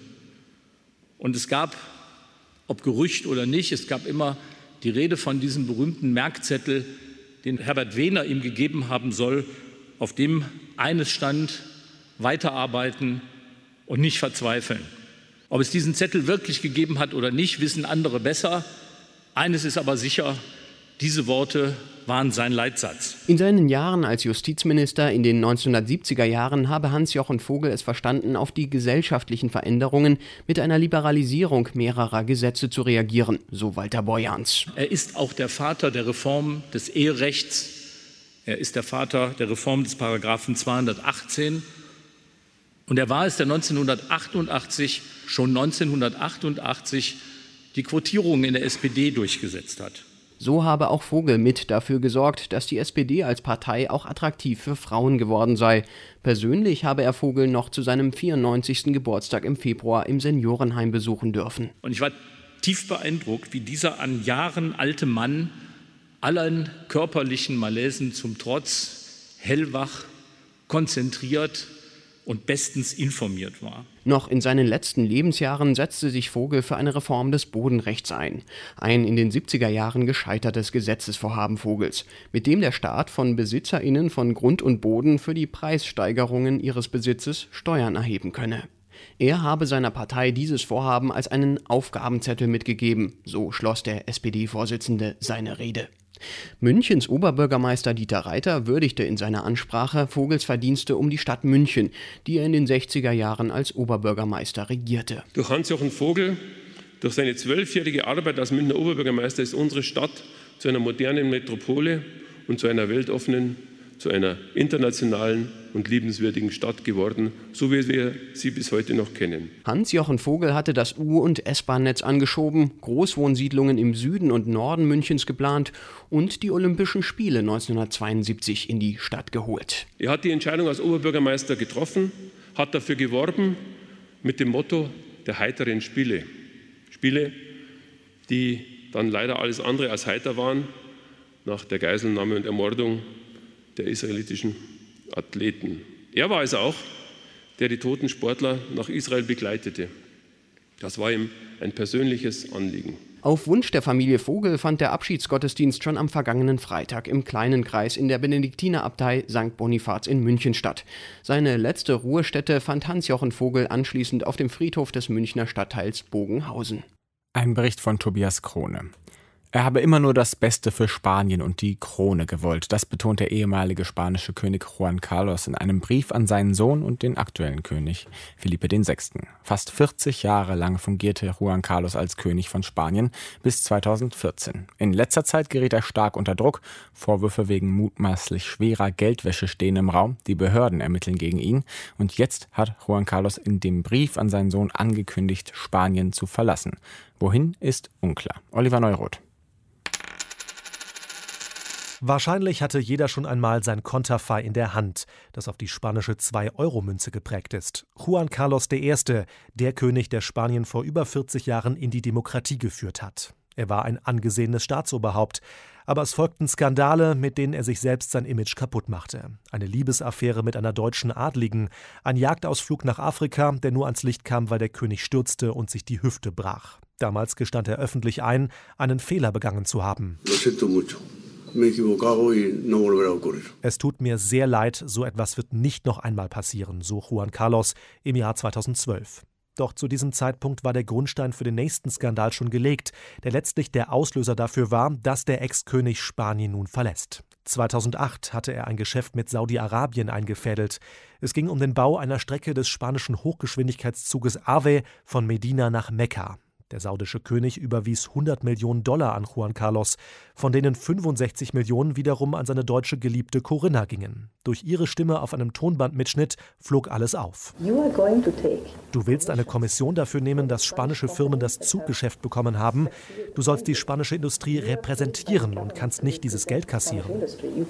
Speaker 22: Und es gab, ob Gerücht oder nicht, es gab immer die Rede von diesem berühmten Merkzettel, den Herbert Wehner ihm gegeben haben soll, auf dem eines stand: weiterarbeiten und nicht verzweifeln. Ob es diesen Zettel wirklich gegeben hat oder nicht, wissen andere besser. Eines ist aber sicher: diese Worte waren sein Leitsatz.
Speaker 3: In seinen Jahren als Justizminister in den neunzehnhundertsiebziger Jahren habe Hans-Jochen Vogel es verstanden, auf die gesellschaftlichen Veränderungen mit einer Liberalisierung mehrerer Gesetze zu reagieren, so Walter Borjans.
Speaker 22: Er ist auch der Vater der Reform des Eherechts. Er ist der Vater der Reform des Paragraphen zweihundertachtzehn. Und er war es, der neunzehnhundertachtundachtzig, schon neunzehnhundertachtundachtzig, die Quotierung in der S P D durchgesetzt hat.
Speaker 3: So habe auch Vogel mit dafür gesorgt, dass die S P D als Partei auch attraktiv für Frauen geworden sei. Persönlich habe er Vogel noch zu seinem vierundneunzigsten Geburtstag im Februar im Seniorenheim besuchen dürfen.
Speaker 22: Und ich war tief beeindruckt, wie dieser an Jahren alte Mann allen körperlichen Malaisen zum Trotz hellwach, konzentriert und bestens informiert war.
Speaker 3: Noch in seinen letzten Lebensjahren setzte sich Vogel für eine Reform des Bodenrechts ein. Ein in den siebziger Jahren gescheitertes Gesetzesvorhaben Vogels, mit dem der Staat von BesitzerInnen von Grund und Boden für die Preissteigerungen ihres Besitzes Steuern erheben könne. Er habe seiner Partei dieses Vorhaben als einen Aufgabenzettel mitgegeben, so schloss der S P D-Vorsitzende seine Rede. Münchens Oberbürgermeister Dieter Reiter würdigte in seiner Ansprache Vogels Verdienste um die Stadt München, die er in den sechziger Jahren als Oberbürgermeister regierte.
Speaker 23: Durch Hans-Jochen Vogel, durch seine zwölfjährige Arbeit als Münchner Oberbürgermeister ist unsere Stadt zu einer modernen Metropole und zu einer weltoffenen, zu einer internationalen und liebenswürdigen Stadt geworden, so wie wir sie bis heute noch kennen.
Speaker 3: Hans-Jochen Vogel hatte das U- und S-Bahn-Netz angeschoben, Großwohnsiedlungen im Süden und Norden Münchens geplant und die Olympischen Spiele neunzehnhundertzweiundsiebzig in die Stadt geholt.
Speaker 23: Er hat die Entscheidung als Oberbürgermeister getroffen, hat dafür geworben mit dem Motto der heiteren Spiele. Spiele, die dann leider alles andere als heiter waren, nach der Geiselnahme und Ermordung der israelitischen Athleten. Er war es auch, der die toten Sportler nach Israel begleitete. Das war ihm ein persönliches Anliegen.
Speaker 3: Auf Wunsch der Familie Vogel fand der Abschiedsgottesdienst schon am vergangenen Freitag im kleinen Kreis in der Benediktinerabtei Sankt Bonifaz in München statt. Seine letzte Ruhestätte fand Hans-Jochen Vogel anschließend auf dem Friedhof des Münchner Stadtteils Bogenhausen.
Speaker 1: Ein Bericht von Tobias Krone. Er habe immer nur das Beste für Spanien und die Krone gewollt. Das betont der ehemalige spanische König Juan Carlos in einem Brief an seinen Sohn und den aktuellen König Felipe der Sechste. Fast vierzig Jahre lang fungierte Juan Carlos als König von Spanien bis zweitausendvierzehn. In letzter Zeit geriet er stark unter Druck. Vorwürfe wegen mutmaßlich schwerer Geldwäsche stehen im Raum. Die Behörden ermitteln gegen ihn. Und jetzt hat Juan Carlos in dem Brief an seinen Sohn angekündigt, Spanien zu verlassen. Wohin, ist unklar. Oliver Neuroth.
Speaker 24: Wahrscheinlich hatte jeder schon einmal sein Konterfei in der Hand, das auf die spanische zwei-Euro-Münze geprägt ist. Juan Carlos der Erste, der König, der Spanien vor über vierzig Jahren in die Demokratie geführt hat. Er war ein angesehenes Staatsoberhaupt, aber es folgten Skandale, mit denen er sich selbst sein Image kaputt machte. Eine Liebesaffäre mit einer deutschen Adligen, ein Jagdausflug nach Afrika, der nur ans Licht kam, weil der König stürzte und sich die Hüfte brach. Damals gestand er öffentlich ein, einen Fehler begangen zu haben. Es tut mir sehr leid, so etwas wird nicht noch einmal passieren, so Juan Carlos im Jahr zweitausendzwölf. Doch zu diesem Zeitpunkt war der Grundstein für den nächsten Skandal schon gelegt, der letztlich der Auslöser dafür war, dass der Ex-König Spanien nun verlässt. zweitausendacht hatte er ein Geschäft mit Saudi-Arabien eingefädelt. Es ging um den Bau einer Strecke des spanischen Hochgeschwindigkeitszuges Ave von Medina nach Mekka. Der saudische König überwies hundert Millionen Dollar an Juan Carlos, von denen fünfundsechzig Millionen wiederum an seine deutsche Geliebte Corinna gingen. Durch ihre Stimme auf einem Tonbandmitschnitt flog alles auf. Du willst eine Kommission dafür nehmen, dass spanische Firmen das Zuggeschäft bekommen haben. Du sollst die spanische Industrie repräsentieren und kannst nicht dieses Geld kassieren.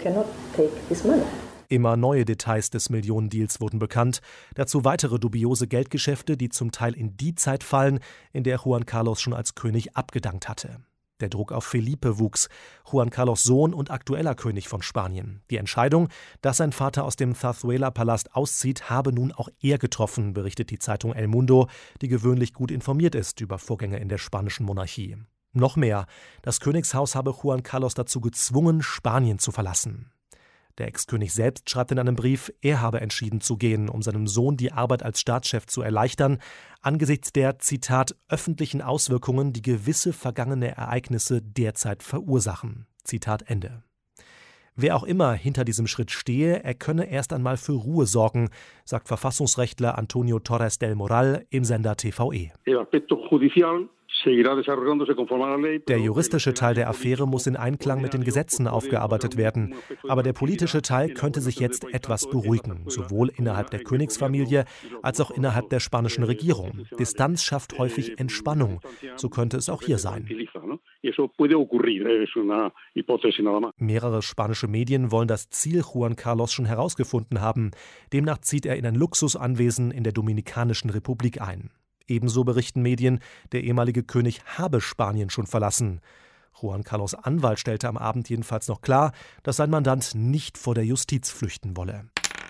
Speaker 24: Immer neue Details des Millionendeals wurden bekannt, dazu weitere dubiose Geldgeschäfte, die zum Teil in die Zeit fallen, in der Juan Carlos schon als König abgedankt hatte. Der Druck auf Felipe wuchs, Juan Carlos' Sohn und aktueller König von Spanien. Die Entscheidung, dass sein Vater aus dem Zarzuela-Palast auszieht, habe nun auch er getroffen, berichtet die Zeitung El Mundo, die gewöhnlich gut informiert ist über Vorgänge in der spanischen Monarchie. Noch mehr, das Königshaus habe Juan Carlos dazu gezwungen, Spanien zu verlassen. Der Ex-König selbst schreibt in einem Brief, er habe entschieden zu gehen, um seinem Sohn die Arbeit als Staatschef zu erleichtern, angesichts der, Zitat, öffentlichen Auswirkungen, die gewisse vergangene Ereignisse derzeit verursachen. Zitat Ende. Wer auch immer hinter diesem Schritt stehe, er könne erst einmal für Ruhe sorgen, sagt Verfassungsrechtler Antonio Torres del Moral im Sender T V E. Der juristische Teil der Affäre muss in Einklang mit den Gesetzen aufgearbeitet werden. Aber der politische Teil könnte sich jetzt etwas beruhigen, sowohl innerhalb der Königsfamilie als auch innerhalb der spanischen Regierung. Distanz schafft häufig Entspannung. So könnte es auch hier sein. Mehrere spanische Medien wollen das Ziel Juan Carlos schon herausgefunden haben. Demnach zieht er in ein Luxusanwesen in der Dominikanischen Republik ein. Ebenso berichten Medien, der ehemalige König habe Spanien schon verlassen. Juan Carlos' Anwalt stellte am Abend jedenfalls noch klar, dass sein Mandant nicht vor der Justiz flüchten wolle.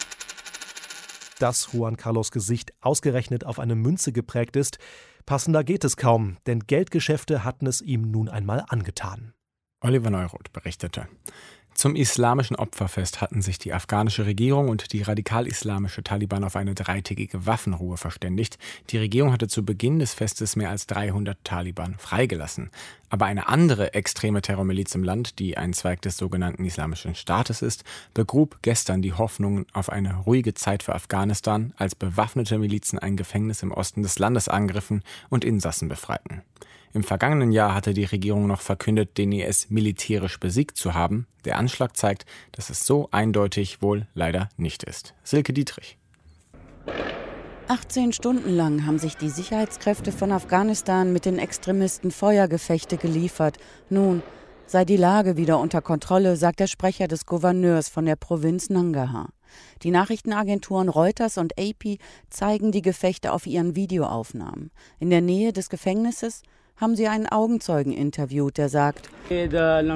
Speaker 24: Dass Juan Carlos' Gesicht ausgerechnet auf eine Münze geprägt ist, passender geht es kaum, denn Geldgeschäfte hatten es ihm nun einmal angetan.
Speaker 1: Oliver Neuroth berichtete. Zum islamischen Opferfest hatten sich die afghanische Regierung und die radikal-islamische Taliban auf eine dreitägige Waffenruhe verständigt. Die Regierung hatte zu Beginn des Festes mehr als dreihundert Taliban freigelassen. Aber eine andere extreme Terrormiliz im Land, die ein Zweig des sogenannten Islamischen Staates ist, begrub gestern die Hoffnungen auf eine ruhige Zeit für Afghanistan, als bewaffnete Milizen ein Gefängnis im Osten des Landes angriffen und Insassen befreiten. Im vergangenen Jahr hatte die Regierung noch verkündet, den I S militärisch besiegt zu haben. Der Anschlag zeigt, dass es so eindeutig wohl leider nicht ist. Silke Dietrich.
Speaker 4: achtzehn Stunden lang haben sich die Sicherheitskräfte von Afghanistan mit den Extremisten Feuergefechte geliefert. Nun sei die Lage wieder unter Kontrolle, sagt der Sprecher des Gouverneurs von der Provinz Nangarhar. Die Nachrichtenagenturen Reuters und A P zeigen die Gefechte auf ihren Videoaufnahmen. In der Nähe des Gefängnisses haben sie einen Augenzeugen interviewt, der sagt, Sie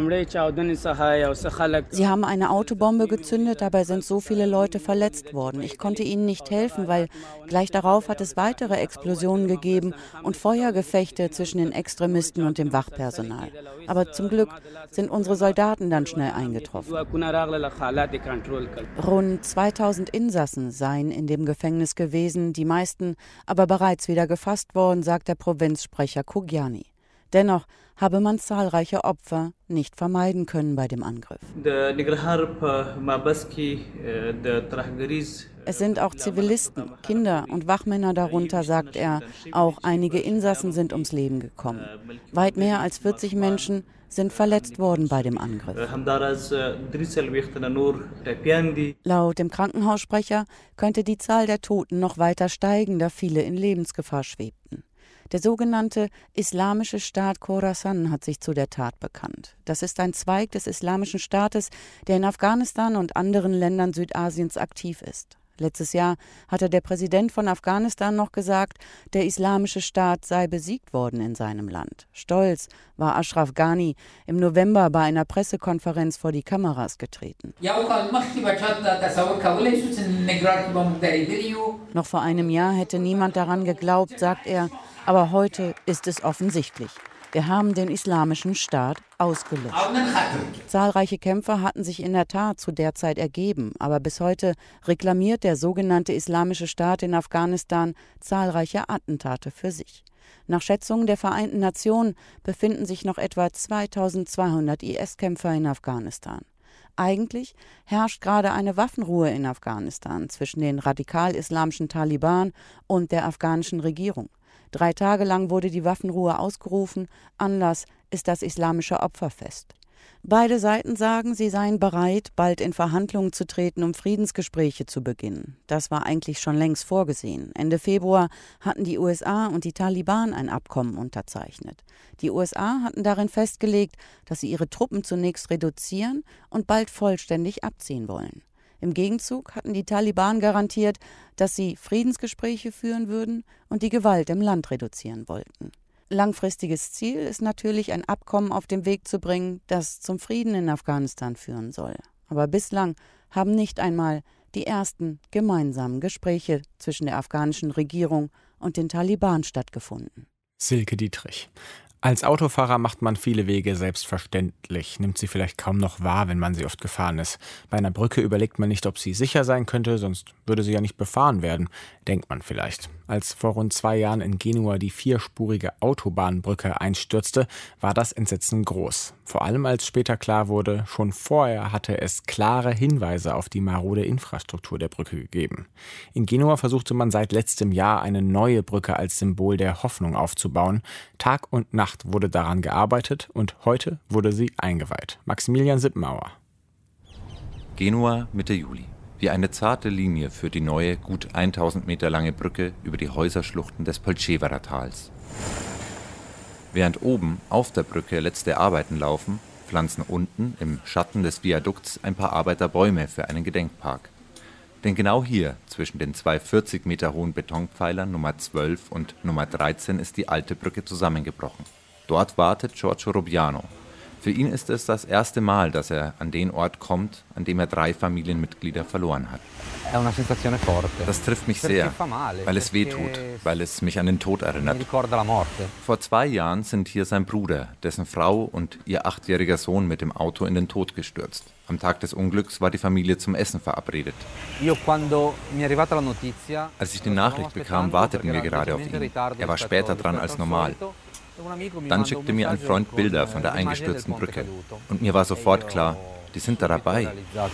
Speaker 4: haben eine Autobombe gezündet, dabei sind so viele Leute verletzt worden. Ich konnte ihnen nicht helfen, weil gleich darauf hat es weitere Explosionen gegeben und Feuergefechte zwischen den Extremisten und dem Wachpersonal. Aber zum Glück sind unsere Soldaten dann schnell eingetroffen. Rund zweitausend Insassen seien in dem Gefängnis gewesen, die meisten aber bereits wieder gefasst worden, sagt der Provinzsprecher Kugiani. Dennoch habe man zahlreiche Opfer nicht vermeiden können bei dem Angriff. Es sind auch Zivilisten, Kinder und Wachmänner darunter, sagt er. Auch einige Insassen sind ums Leben gekommen. Weit mehr als vierzig Menschen sind verletzt worden bei dem Angriff. Laut dem Krankenhaussprecher könnte die Zahl der Toten noch weiter steigen, da viele in Lebensgefahr schwebten. Der sogenannte Islamische Staat Khorasan hat sich zu der Tat bekannt. Das ist ein Zweig des Islamischen Staates, der in Afghanistan und anderen Ländern Südasiens aktiv ist. Letztes Jahr hatte der Präsident von Afghanistan noch gesagt, der Islamische Staat sei besiegt worden in seinem Land. Stolz war Ashraf Ghani im November bei einer Pressekonferenz vor die Kameras getreten. Noch vor einem Jahr hätte niemand daran geglaubt, sagt er, aber heute ist es offensichtlich. Wir haben den Islamischen Staat ausgelöscht. Zahlreiche Kämpfer hatten sich in der Tat zu der Zeit ergeben, aber bis heute reklamiert der sogenannte Islamische Staat in Afghanistan zahlreiche Attentate für sich. Nach Schätzungen der Vereinten Nationen befinden sich noch etwa zweitausendzweihundert I S-Kämpfer in Afghanistan. Eigentlich herrscht gerade eine Waffenruhe in Afghanistan zwischen den radikal-islamischen Taliban und der afghanischen Regierung. Drei Tage lang wurde die Waffenruhe ausgerufen. Anlass ist das islamische Opferfest. Beide Seiten sagen, sie seien bereit, bald in Verhandlungen zu treten, um Friedensgespräche zu beginnen. Das war eigentlich schon längst vorgesehen. Ende Februar hatten die U S A und die Taliban ein Abkommen unterzeichnet. Die U S A hatten darin festgelegt, dass sie ihre Truppen zunächst reduzieren und bald vollständig abziehen wollen. Im Gegenzug hatten die Taliban garantiert, dass sie Friedensgespräche führen würden und die Gewalt im Land reduzieren wollten. Langfristiges Ziel ist natürlich, ein Abkommen auf den Weg zu bringen, das zum Frieden in Afghanistan führen soll. Aber bislang haben nicht einmal die ersten gemeinsamen Gespräche zwischen der afghanischen Regierung und den Taliban stattgefunden.
Speaker 1: Silke Dietrich. Als Autofahrer macht man viele Wege selbstverständlich, nimmt sie vielleicht kaum noch wahr, wenn man sie oft gefahren ist. Bei einer Brücke überlegt man nicht, ob sie sicher sein könnte, sonst würde sie ja nicht befahren werden, denkt man vielleicht. Als vor rund zwei Jahren in Genua die vierspurige Autobahnbrücke einstürzte, war das Entsetzen groß. Vor allem als später klar wurde, schon vorher hatte es klare Hinweise auf die marode Infrastruktur der Brücke gegeben. In Genua versuchte man seit letztem Jahr eine neue Brücke als Symbol der Hoffnung aufzubauen. Tag und Nacht wurde daran gearbeitet und heute wurde sie eingeweiht. Maximilian Sippenauer.
Speaker 2: Genua Mitte Juli. Wie eine zarte Linie führt die neue, gut tausend Meter lange Brücke über die Häuserschluchten des Polcevera-Tals. Während oben auf der Brücke letzte Arbeiten laufen, pflanzen unten im Schatten des Viadukts ein paar Arbeiter Bäume für einen Gedenkpark. Denn genau hier, zwischen den zwei vierzig Meter hohen Betonpfeilern Nummer zwölf und Nummer dreizehn, ist die alte Brücke zusammengebrochen. Dort wartet Giorgio Robbiano. Für ihn ist es das erste Mal, dass er an den Ort kommt, an dem er drei Familienmitglieder verloren hat. Das trifft mich sehr, weil es weh tut, weil es mich an den Tod erinnert. Vor zwei Jahren sind hier sein Bruder, dessen Frau und ihr achtjähriger Sohn mit dem Auto in den Tod gestürzt. Am Tag des Unglücks war die Familie zum Essen verabredet. Als ich die Nachricht bekam, warteten wir gerade auf ihn. Er war später dran als normal. Dann schickte mir ein Freund Bilder von der eingestürzten Brücke. Und mir war sofort klar, die sind da dabei.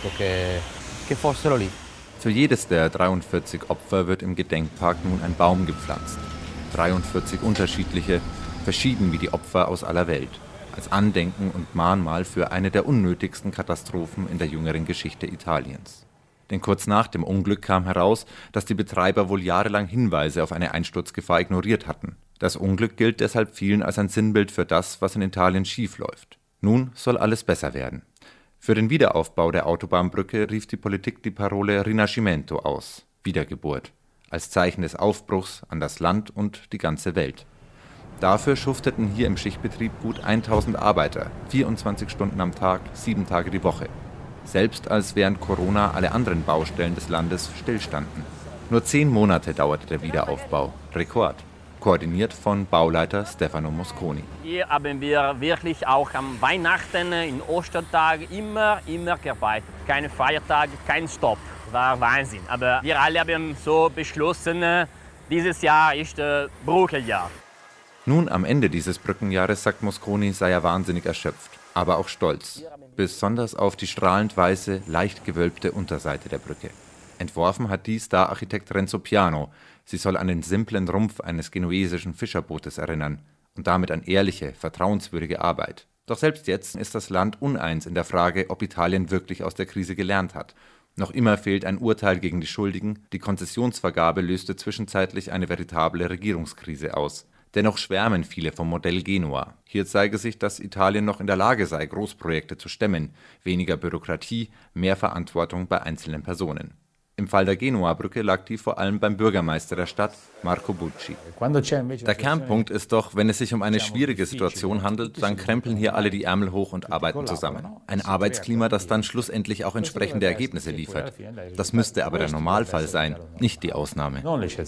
Speaker 2: Für jedes der dreiundvierzig Opfer wird im Gedenkpark nun ein Baum gepflanzt. dreiundvierzig unterschiedliche, verschieden wie die Opfer aus aller Welt. Als Andenken und Mahnmal für eine der unnötigsten Katastrophen in der jüngeren Geschichte Italiens. Denn kurz nach dem Unglück kam heraus, dass die Betreiber wohl jahrelang Hinweise auf eine Einsturzgefahr ignoriert hatten. Das Unglück gilt deshalb vielen als ein Sinnbild für das, was in Italien schiefläuft. Nun soll alles besser werden. Für den Wiederaufbau der Autobahnbrücke rief die Politik die Parole Rinascimento aus, Wiedergeburt, als Zeichen des Aufbruchs an das Land und die ganze Welt. Dafür schufteten hier im Schichtbetrieb gut tausend Arbeiter, vierundzwanzig Stunden am Tag, sieben Tage die Woche. Selbst als während Corona alle anderen Baustellen des Landes stillstanden. Nur zehn Monate dauerte der Wiederaufbau, Rekord. Koordiniert von Bauleiter Stefano Mosconi.
Speaker 5: Hier haben wir wirklich auch am Weihnachten, in Ostertagen immer, immer gearbeitet. Keine Feiertage, kein Stopp. War Wahnsinn. Aber wir alle haben so beschlossen, dieses Jahr ist äh, Brückenjahr.
Speaker 2: Nun am Ende dieses Brückenjahres, sagt Mosconi, sei er wahnsinnig erschöpft, aber auch stolz. Besonders auf die strahlend weiße, leicht gewölbte Unterseite der Brücke. Entworfen hat die Star-Architekt Renzo Piano. Sie soll an den simplen Rumpf eines genuesischen Fischerbootes erinnern und damit an ehrliche, vertrauenswürdige Arbeit. Doch selbst jetzt ist das Land uneins in der Frage, ob Italien wirklich aus der Krise gelernt hat. Noch immer fehlt ein Urteil gegen die Schuldigen. Die Konzessionsvergabe löste zwischenzeitlich eine veritable Regierungskrise aus. Dennoch schwärmen viele vom Modell Genua. Hier zeige sich, dass Italien noch in der Lage sei, Großprojekte zu stemmen. Weniger Bürokratie, mehr Verantwortung bei einzelnen Personen. Im Fall der Genua-Brücke lag die vor allem beim Bürgermeister der Stadt, Marco Bucci. Der Kernpunkt ist doch, wenn es sich um eine schwierige Situation handelt, dann krempeln hier alle die Ärmel hoch und arbeiten zusammen. Ein Arbeitsklima, das dann schlussendlich auch entsprechende Ergebnisse liefert. Das müsste aber der Normalfall sein, nicht die Ausnahme.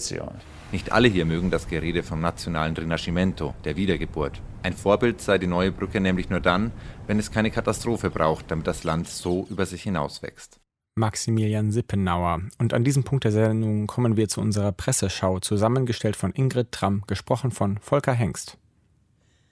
Speaker 2: Nicht alle hier mögen das Gerede vom nationalen Rinascimento, der Wiedergeburt. Ein Vorbild sei die neue Brücke nämlich nur dann, wenn es keine Katastrophe braucht, damit das Land so über sich hinauswächst.
Speaker 1: Maximilian Sippenauer. Und an diesem Punkt der Sendung kommen wir zu unserer Presseschau, zusammengestellt von Ingrid Tramm, gesprochen von Volker Hengst.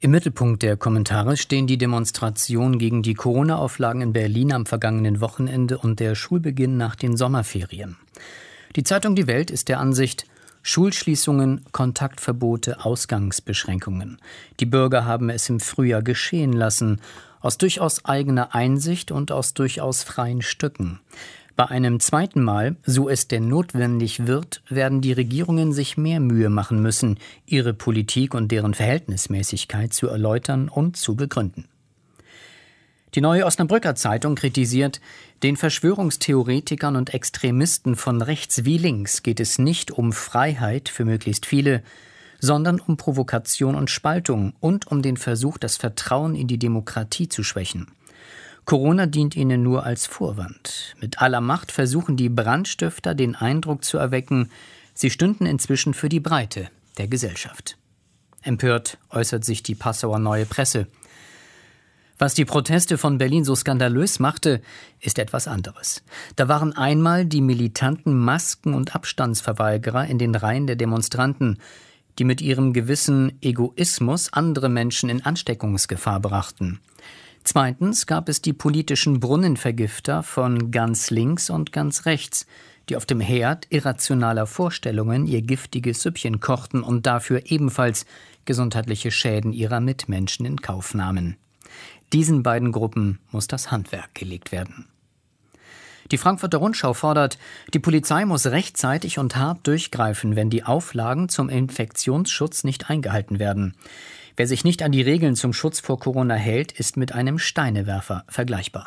Speaker 6: Im Mittelpunkt der Kommentare stehen die Demonstrationen gegen die Corona-Auflagen in Berlin am vergangenen Wochenende und der Schulbeginn nach den Sommerferien. Die Zeitung Die Welt ist der Ansicht, Schulschließungen, Kontaktverbote, Ausgangsbeschränkungen. Die Bürger haben es im Frühjahr geschehen lassen, aus durchaus eigener Einsicht und aus durchaus freien Stücken. Bei einem zweiten Mal, so es denn notwendig wird, werden die Regierungen sich mehr Mühe machen müssen, ihre Politik und deren Verhältnismäßigkeit zu erläutern und zu begründen. Die Neue Osnabrücker Zeitung kritisiert, den Verschwörungstheoretikern und Extremisten von rechts wie links geht es nicht um Freiheit für möglichst viele, sondern um Provokation und Spaltung und um den Versuch, das Vertrauen in die Demokratie zu schwächen. Corona dient ihnen nur als Vorwand. Mit aller Macht versuchen die Brandstifter den Eindruck zu erwecken, sie stünden inzwischen für die Breite der Gesellschaft. Empört äußert sich die Passauer Neue Presse. Was die Proteste von Berlin so skandalös machte, ist etwas anderes. Da waren einmal die militanten Masken- und Abstandsverweigerer in den Reihen der Demonstranten, die mit ihrem gewissen Egoismus andere Menschen in Ansteckungsgefahr brachten. Zweitens gab es die politischen Brunnenvergifter von ganz links und ganz rechts, die auf dem Herd irrationaler Vorstellungen ihr giftiges Süppchen kochten und dafür ebenfalls gesundheitliche Schäden ihrer Mitmenschen in Kauf nahmen. Diesen beiden Gruppen muss das Handwerk gelegt werden. Die Frankfurter Rundschau fordert, die Polizei muss rechtzeitig und hart durchgreifen, wenn die Auflagen zum Infektionsschutz nicht eingehalten werden. Wer sich nicht an die Regeln zum Schutz vor Corona hält, ist mit einem Steinewerfer vergleichbar.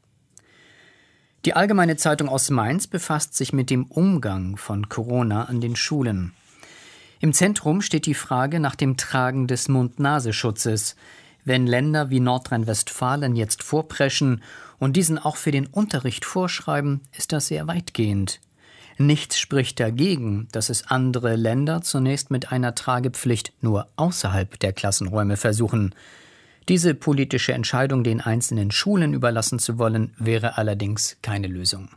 Speaker 6: Die Allgemeine Zeitung aus Mainz befasst sich mit dem Umgang von Corona an den Schulen. Im Zentrum steht die Frage nach dem Tragen des Mund-Nasen-Schutzes. Wenn Länder wie Nordrhein-Westfalen jetzt vorpreschen und diesen auch für den Unterricht vorschreiben, ist das sehr weitgehend. Nichts spricht dagegen, dass es andere Länder zunächst mit einer Tragepflicht nur außerhalb der Klassenräume versuchen. Diese politische Entscheidung den einzelnen Schulen überlassen zu wollen, wäre allerdings keine Lösung.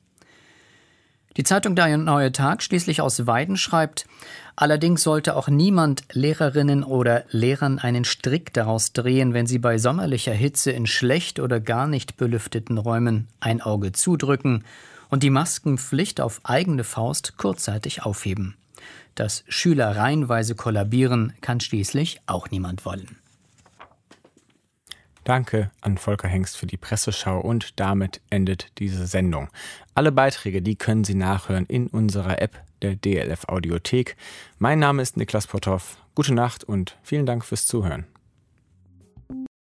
Speaker 6: Die Zeitung Der Neue Tag schließlich aus Weiden schreibt, allerdings sollte auch niemand Lehrerinnen oder Lehrern einen Strick daraus drehen, wenn sie bei sommerlicher Hitze in schlecht oder gar nicht belüfteten Räumen ein Auge zudrücken und die Maskenpflicht auf eigene Faust kurzzeitig aufheben. Dass Schüler reihenweise kollabieren, kann schließlich auch niemand wollen.
Speaker 1: Danke an Volker Hengst für die Presseschau und damit endet diese Sendung. Alle Beiträge, die können Sie nachhören in unserer App der D L F Audiothek. Mein Name ist Niklas Potthoff. Gute Nacht und vielen Dank fürs Zuhören.